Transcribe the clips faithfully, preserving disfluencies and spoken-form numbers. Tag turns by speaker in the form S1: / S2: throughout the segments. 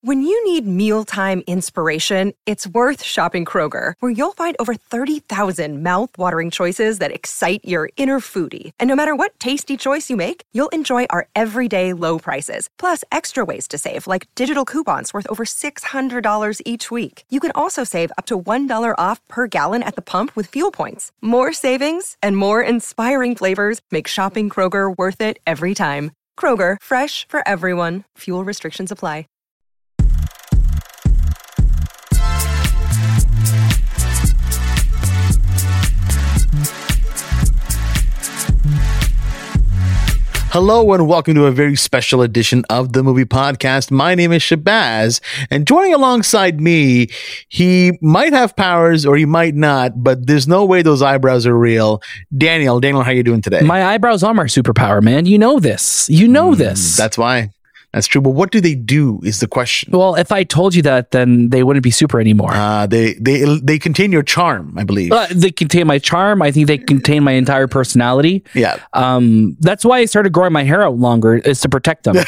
S1: When you need mealtime inspiration, it's worth shopping Kroger, where you'll find over thirty thousand mouth-watering choices that excite your inner foodie. And no matter what tasty choice you make, you'll enjoy our everyday low prices, plus extra ways to save, like digital coupons worth over six hundred dollars each week. You can also save up to one dollar off per gallon at the pump with fuel points. More savings and more inspiring flavors make shopping Kroger worth it every time. Kroger, fresh for everyone. Fuel restrictions apply.
S2: Hello and welcome to a very special edition of the Movie Podcast. My name is Shabazz, and joining alongside me, he might have powers or he might not, but there's no way those eyebrows are real. Daniel, Daniel, how are you doing today?
S3: My eyebrows are my superpower, man. You know this. You know mm, this.
S2: That's why. That's true. But what do they do is the question.
S3: Well, if I told you that, then they wouldn't be super anymore.
S2: Uh, they they they contain your charm, I believe.
S3: Uh, they contain my charm. I think they contain my entire personality.
S2: Yeah.
S3: Um. That's why I started growing my hair out longer, is to protect them.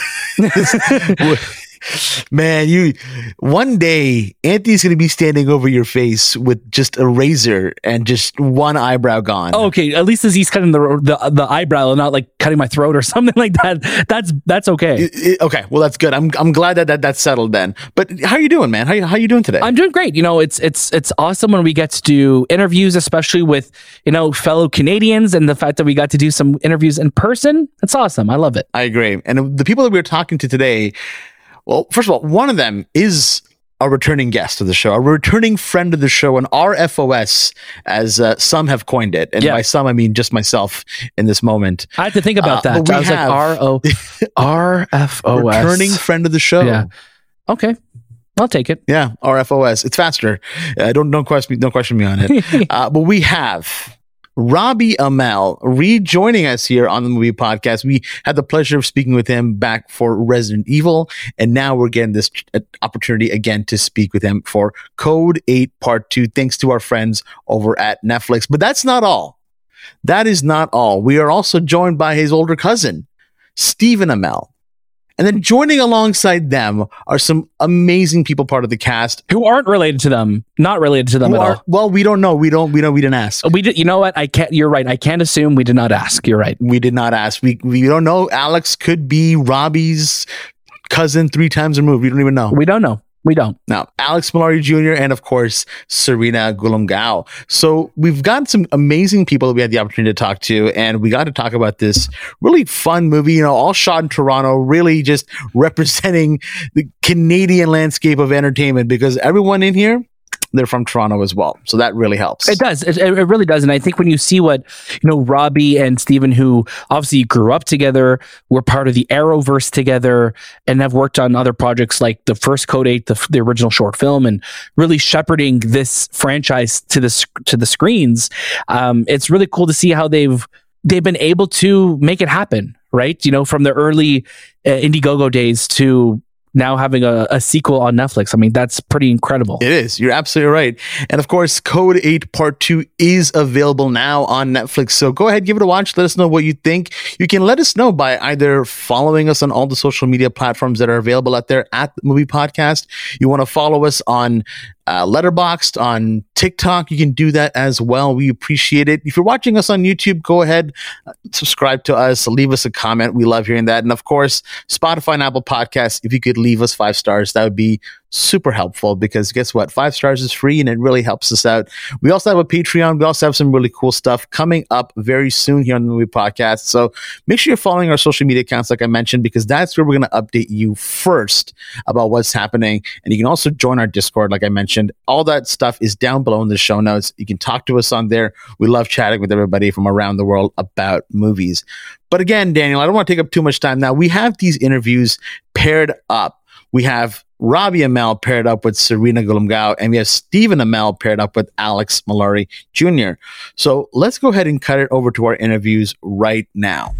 S2: Man, you one day Anthony's going to be standing over your face with just a razor and just one eyebrow gone.
S3: Oh, okay, at least as he's cutting the, the the eyebrow and not like cutting my throat or something like that. That's that's okay.
S2: It, it, okay, well that's good. I'm I'm glad that, that that's settled then. But how are you doing, man? How you, how you doing today?
S3: I'm doing great. You know, it's it's it's awesome when we get to do interviews, especially with you know fellow Canadians, and the fact that we got to do some interviews in person. It's awesome. I love it.
S2: I agree. And the people that we were talking to today. Well, first of all, one of them is a returning guest of the show, a returning friend of the show, an R F O S, as uh, some have coined it. And yeah. by some, I mean just myself in this moment.
S3: I had to think about uh, that. I was like, R O R F O S.
S2: Returning friend of the show.
S3: Yeah. Okay. I'll take it.
S2: Yeah, R F O S. It's faster. Uh, don't don't question me. Don't question me on it. uh, but we have Robbie Amell rejoining us here on the Movie Podcast. We had the pleasure of speaking with him back for Resident Evil, and now we're getting this opportunity again to speak with him for Code eight Part two, thanks to our friends over at Netflix. But that's not all. That is not all. We are also joined by his older cousin, Stephen Amell. And then joining alongside them are some amazing people, part of the cast,
S3: who aren't related to them, not related to them
S2: who
S3: at
S2: are,
S3: all.
S2: Well, we don't know. We don't. We don't. We didn't ask.
S3: We did. You know what? I can't. You're right. I can't assume. We did not ask. You're right.
S2: We did not ask. We we don't know. Alex could be Robbie's cousin three times removed. We don't even know.
S3: We don't know. We don't.
S2: Now, Alex Malari Junior and, of course, Serena Gulumgao. So we've got some amazing people that we had the opportunity to talk to, and we got to talk about this really fun movie, you know, all shot in Toronto, really just representing the Canadian landscape of entertainment, because everyone in here, they're from Toronto as well. So that really helps.
S3: It does. It, it really does. And I think when you see what, you know, Robbie and Stephen, who obviously grew up together, were part of the Arrowverse together, and have worked on other projects like the first Code eight, the, the original short film, and really shepherding this franchise to the, to the screens. Um, it's really cool to see how they've, they've been able to make it happen, right? You know, from the early uh, Indiegogo days to now having a, a sequel on Netflix. I mean, that's pretty incredible.
S2: It is. You're absolutely right. And of course, Code eight Part two is available now on Netflix. So go ahead, give it a watch. Let us know what you think. You can let us know by either following us on all the social media platforms that are available out there at the Movie Podcast. You want to follow us on Uh, Letterboxd, on TikTok, you can do that as well. We appreciate it. If you're watching us on YouTube, go ahead, uh, subscribe to us, leave us a comment. We love hearing that. And of course, Spotify and Apple Podcasts, if you could leave us five stars, that would be super helpful, because guess what? Five stars is free and it really helps us out. We also have a Patreon. We also have some really cool stuff coming up very soon here on the Movie Podcast. So make sure you're following our social media accounts, like I mentioned, because that's where we're going to update you first about what's happening. And you can also join our Discord, like I mentioned. All that stuff is down below in the show notes. You can talk to us on there. We love chatting with everybody from around the world about movies. But again, Daniel, I don't want to take up too much time now. We have these interviews paired up. We have Robbie Amell paired up with Serena Gulumgao, and we have Stephen Amell paired up with Alex Malari Junior So let's go ahead and cut it over to our interviews right now.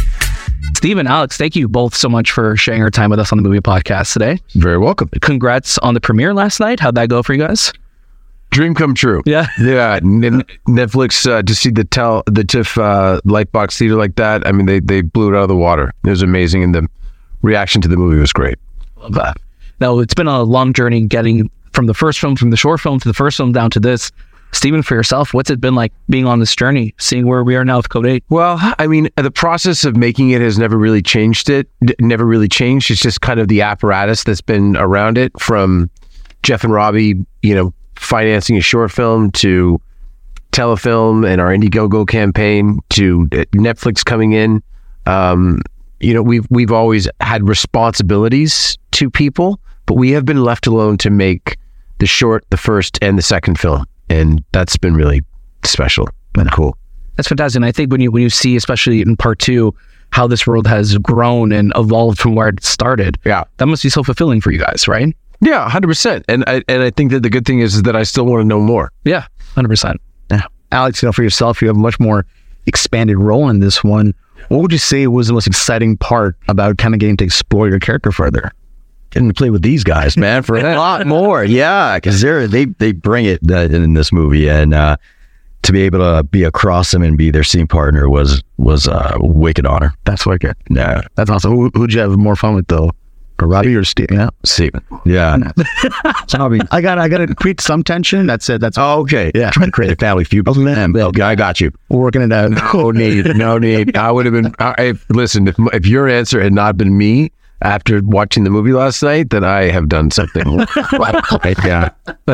S3: Stephen, Alex, thank you both so much for sharing your time with us on the Movie Podcast today.
S4: Very welcome.
S3: Congrats on the premiere last night. How'd that go for you guys?
S4: Dream come true.
S3: Yeah.
S4: Yeah. N- Netflix, uh, to see the tel- the TIFF uh, Lightbox Theater like that, I mean, they, they blew it out of the water. It was amazing, and the reaction to the movie was great.
S3: Love that. Now, it's been a long journey getting from the first film, from the short film to the first film down to this. Stephen, for yourself, what's it been like being on this journey, seeing where we are now with Code eight?
S4: Well, I mean, the process of making it has never really changed it, d- never really changed. It's just kind of the apparatus that's been around it, from Jeff and Robbie, you know, financing a short film, to Telefilm and our Indiegogo campaign, to Netflix coming in. Um, you know, we've, we've always had responsibilities to people, but we have been left alone to make the short, the first, and the second film. And that's been really special and cool.
S3: That's fantastic. And I think when you when you see, especially in part two, how this world has grown and evolved from where it started,
S4: yeah,
S3: that must be so fulfilling for you guys, right?
S4: Yeah, one hundred percent. And I and I think that the good thing is, is that I still want to know more.
S3: Yeah, one hundred percent.
S5: Yeah. Alex, you know, for yourself, you have a much more expanded role in this one. What would you say was the most exciting part about kind of getting to explore your character further?
S6: Getting to play with these guys, man, for a lot more. Yeah, because they're they they bring it uh, in this movie, and uh, to be able to be across them and be their scene partner was was uh, a wicked honor.
S5: That's wicked. Yeah, that's awesome. Who, who'd you have more fun with, though? Or Robbie or Steve? Yeah,
S6: Steven. Yeah.
S5: So, I mean, I got I got to create some tension. That's it. That's
S6: oh, okay.
S5: Yeah,
S6: trying to create a family feud. Oh, man. Okay, I got you.
S5: We're working it out.
S4: No need. No need. I would have been. I, listen, if if your answer had not been me after watching the movie last night, then I have done something. Yeah.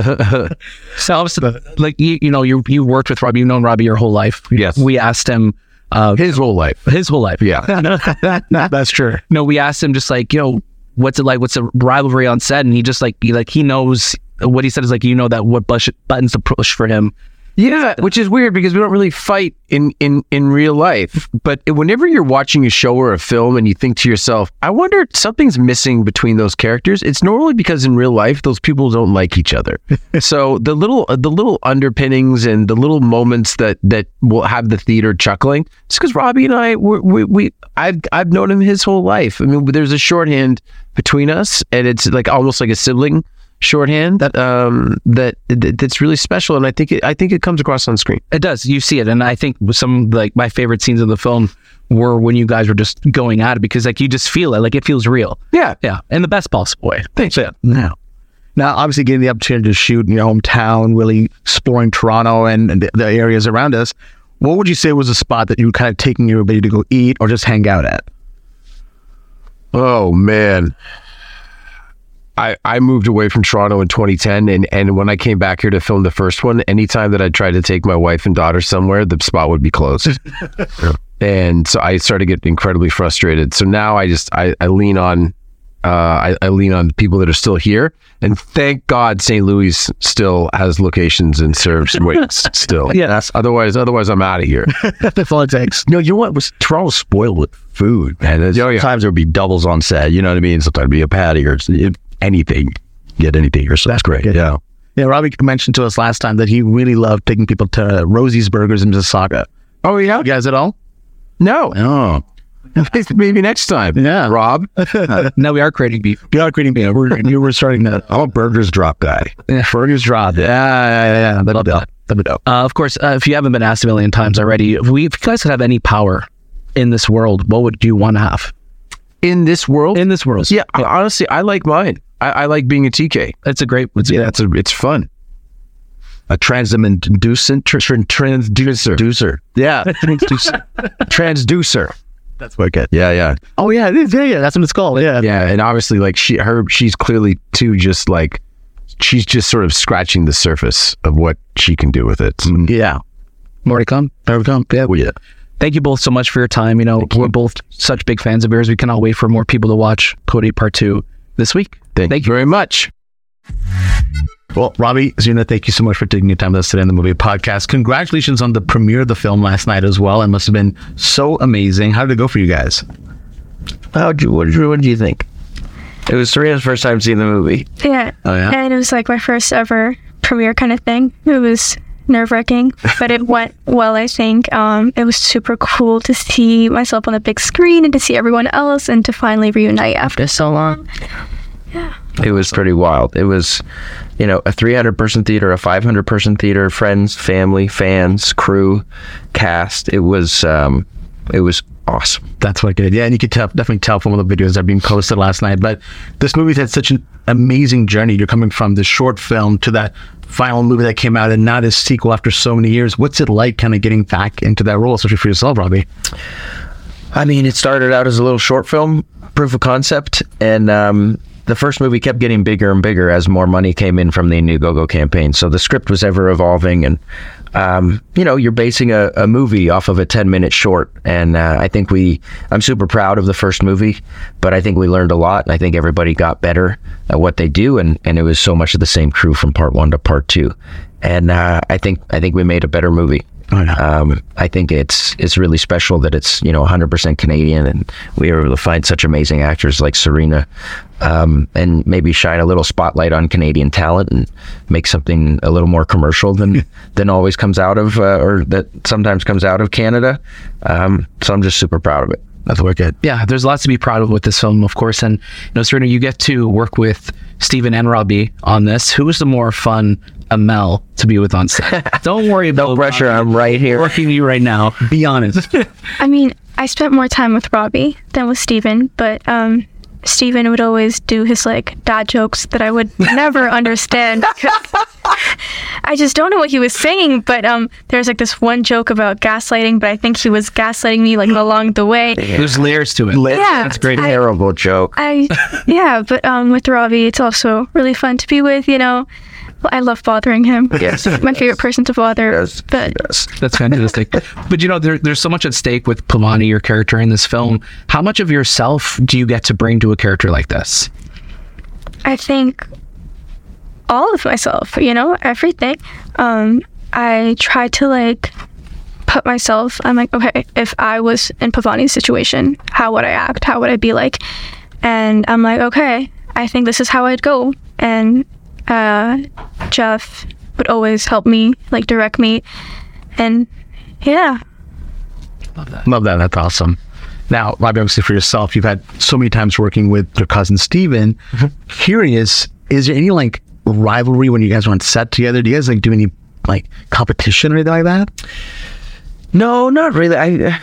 S3: So obviously, like you, you know, you you worked with Robbie, you've known Robbie your whole life.
S4: Yes.
S3: We asked him, uh,
S4: His whole life.
S3: his whole life.
S4: Yeah.
S5: That's true.
S3: No, we asked him just like, you know, what's it like? What's a rivalry on set? And he just like, he, like he knows what he said is like, you know, that what bush, buttons to push for him.
S4: Yeah, which is weird because we don't really fight in, in, in real life. But whenever you're watching a show or a film and you think to yourself, I wonder something's missing between those characters, it's normally because in real life those people don't like each other. So the little the little underpinnings and the little moments that, that will have the theater chuckling, it's because Robbie and I we we, we I've I've known him his whole life. I mean, there's a shorthand between us, and it's like almost like a sibling shorthand that um that, that that's really special, and I think it, I think it comes across on screen.
S3: It does. You see it, and I think some like my favorite scenes of the film were when you guys were just going at it, because like you just feel it, like it feels real.
S4: Yeah,
S3: yeah, in the best possible way.
S4: Thanks.
S3: Yeah.
S5: Now, now, obviously, getting the opportunity to shoot in your hometown, really exploring Toronto and, and the, the areas around us. What would you say was a spot that you were kind of taking everybody to go eat or just hang out at?
S4: Oh man. I, I moved away from Toronto in twenty ten, and, and when I came back here to film the first one, anytime that I tried to take my wife and daughter somewhere, the spot would be closed. And so I started getting incredibly frustrated. So now I just, I, I lean on, uh, I, I lean on people that are still here. And thank God Saint Louis still has locations and serves wings still.
S5: Yeah, that's,
S4: Otherwise, otherwise I'm out of here.
S5: that's all it takes.
S6: No, you know what? Was Toronto's spoiled with food, man. There's,
S4: Oh, yeah.
S6: Sometimes there would be doubles on set. You know what I mean? Sometimes it'd be a patty or it, anything. Get anything here. So that's great.
S5: good.
S6: Yeah.
S5: Yeah, Robbie mentioned to us last time that he really loved taking people to Rosie's Burgers in Mississauga.
S4: Oh, yeah?
S5: You guys at all?
S4: No.
S6: Oh.
S4: Maybe next time.
S5: Yeah.
S4: Rob.
S3: Now we are creating beef.
S5: We are creating beef. We're, you were starting to.
S6: I'm a burgers drop guy.
S5: Burgers drop. Yeah, yeah, yeah. That'd be dope. That'd be dope.
S3: Uh, of course, uh, if you haven't been asked a million times already, if, we, if you guys could have any power in this world, what would you want to have?
S4: In this world?
S3: In this world.
S4: Yeah, honestly, I like mine. I, I like being a T K.
S3: It's a great, it's,
S4: Yeah, it's a, it's fun.
S6: A transducent tr- tr- transducer. Transducer.
S5: Yeah.
S6: Transducer.
S5: That's wicked.
S6: Yeah, yeah.
S5: Oh, yeah. it is. Yeah, yeah. That's what it's called. Yeah.
S4: Yeah, and obviously, like she, her, she's clearly too just like she's just sort of scratching the surface of what she can do with it.
S5: Yeah.
S3: more to come.
S5: There we go. Yeah.
S6: Oh, yeah.
S3: Thank you both so much for your time. You know,
S4: Thank
S3: we're
S4: you.
S3: both such big fans of yours. We cannot wait for more people to watch Code eight Part two this week.
S4: Thank,
S3: Thank
S4: you very much.
S5: Well, Robbie, Zuna, thank you so much for taking your time with us today on the Movie Podcast. Congratulations on the premiere of the film last night as well. It must have been so amazing. How did it go for you guys?
S7: How did you, what did you, what did you think? It was Serena's first time seeing the movie.
S8: Yeah.
S5: Oh, yeah?
S8: And it was like my first ever premiere kind of thing. It was nerve-wracking, but it went well, I think. Um, it was super cool to see myself on the big screen and to see everyone else and to finally reunite after so long. Yeah.
S7: It was pretty wild. It was, you know, a three hundred person theater, a five hundred person theater, friends, family, fans, crew, cast. It was, um, it was awesome.
S5: That's what good. Yeah, and you could tell, definitely tell from all the videos that are being posted last night. But this movie's had such an amazing journey. You're coming from the short film to that final movie that came out, and now this sequel after so many years. What's it like kind of getting back into that role, especially for yourself, Robbie?
S7: I mean, it started out as a little short film, proof of concept, and um, the first movie kept getting bigger and bigger as more money came in from the Indiegogo campaign. So the script was ever evolving, and um, you know, you're basing a, a movie off of a ten minute short. And uh, I think we, I'm super proud of the first movie, but I think we learned a lot, and I think everybody got better at what they do, and, and it was so much of the same crew from part one to part two. And uh, I think I think we made a better movie.
S5: Oh, yeah.
S7: Um, I think it's it's really special that it's, you know, one hundred percent Canadian, and we were able to find such amazing actors like Serena, um, and maybe shine a little spotlight on Canadian talent and make something a little more commercial than than always comes out of, uh, or that sometimes comes out of Canada. Um, so I'm just super proud of it.
S5: That's wicked.
S3: Yeah, there's lots to be proud of with this film, of course. And, you know, Serena, you get to work with Steven and Robbie on this. Who was the more fun Amel to be with on set? Don't worry about
S7: No pressure,
S3: Robbie.
S7: I'm right here.
S3: Working with you right now. Be honest.
S8: I mean, I spent more time with Robbie than with Steven, but um, Steven would always do his like dad jokes that I would never understand because I just don't know what he was saying. But um, there's like this one joke about gaslighting, but I think he was gaslighting me like along the way.
S3: There's layers to it.
S8: Yeah,
S3: That's great.
S8: I-
S7: Terrible joke.
S8: I yeah, but um, with Robbie, it's also really fun to be with. You know, I love bothering him.
S7: Yes.
S8: My favorite person to bother.
S7: Yes.
S8: But
S7: Yes.
S3: That's fantastic. But you know, there, there's so much at stake with Pavani, your character in this film. How much of yourself do you get to bring to a character like this?
S8: I think all of myself, you know, everything. Um, I try to like put myself, I'm like, okay, if I was in Pavani's situation, how would I act? How would I be like? And I'm like, okay, I think this is how I'd go. And uh, Jeff would always help me, like direct me. And yeah.
S3: Love that.
S5: Love that. That's awesome. Now, Robbie, obviously for yourself, you've had so many times working with your cousin Steven. Curious, is there any like rivalry when you guys are on set together? Do you guys like do any like competition or anything like that?
S7: No, not really. I.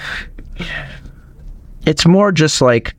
S7: It's more just like,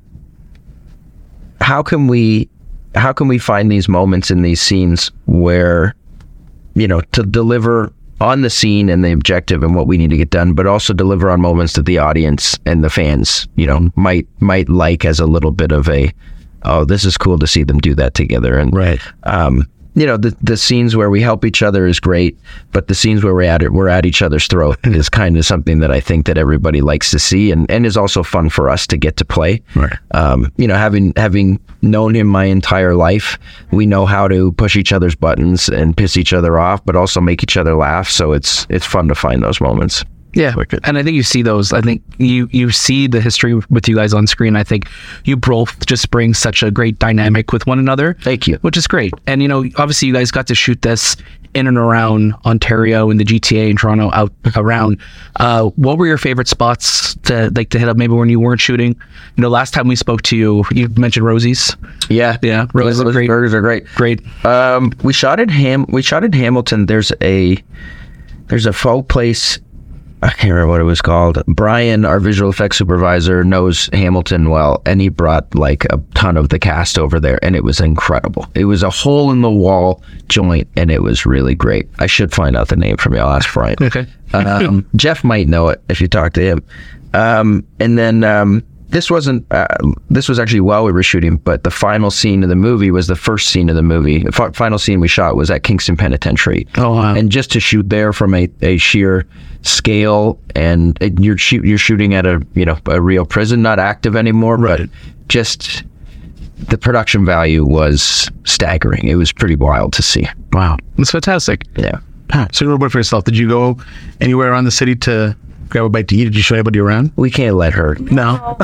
S7: how can we, how can we find these moments in these scenes where, you know, to deliver on the scene and the objective and what we need to get done, but also deliver on moments that the audience and the fans, you know, might might like as a little bit of a, oh, this is cool to see them do that together. And
S5: Right.
S7: um, you know, the the scenes where we help each other is great, but the scenes where we're at it, we're at each other's throat is kind of something that I think that everybody likes to see, and, and is also fun for us to get to play.
S5: Right.
S7: Um, you know, having having known him my entire life, we know how to push each other's buttons and piss each other off, but also make each other laugh. So it's it's fun to find those moments.
S3: Yeah, and I think you see those. I think you you see the history with you guys on screen. I think you both just bring such a great dynamic with one another.
S7: Thank you.
S3: Which is great. And you know, obviously you guys got to shoot this in and around Ontario and the G T A and Toronto out around. Uh, what were your favorite spots to like to hit up? Maybe when you weren't shooting. You know, last time we spoke to you, you mentioned Rosie's.
S7: Yeah,
S3: Yeah, Rosie's
S7: Rosie's
S3: great.
S7: burgers are great.
S3: Great.
S7: Um, we shot in Ham. We shot in Hamilton. There's a there's a faux place. I can't remember what it was called. Brian, our visual effects supervisor, knows Hamilton well, and he brought like a ton of the cast over there, and it was incredible. It was a hole in the wall joint, and it was really great. I should find out the name from you. I'll ask Brian.
S3: Okay.
S7: um, Jeff might know it if you talk to him. Um, and then um, this wasn't. Uh, this was actually while we were shooting, but the final scene of the movie was the first scene of the movie. The f- final scene we shot was at Kingston Penitentiary.
S3: Oh, wow.
S7: And just to shoot there from a, a sheer scale, and it, you're shoot, you're shooting at a you know a real prison, not active anymore, but just the production value was staggering. It was pretty wild to see.
S5: Wow.
S3: It's fantastic.
S7: Yeah.
S5: Huh. So, what about for yourself? Did you go anywhere around the city to grab a bite to eat? Did you show anybody around?
S7: We can't let her.
S5: No.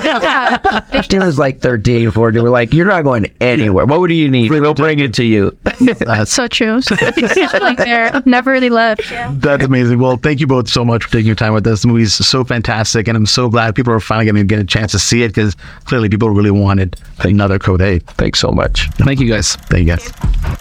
S7: She was like thirteen, fourteen. We're like, you're not going anywhere. What do you need? We'll bring it to you.
S5: That's,
S8: so true. So, like there, never really left. Yeah.
S5: that's amazing. Well, thank you both so much for taking your time with us. The movie's so fantastic, and I'm so glad people are finally going to get a chance to see it, because clearly people really wanted another Code eight.
S7: Thanks so much.
S3: Thank you guys.
S5: Thank you guys.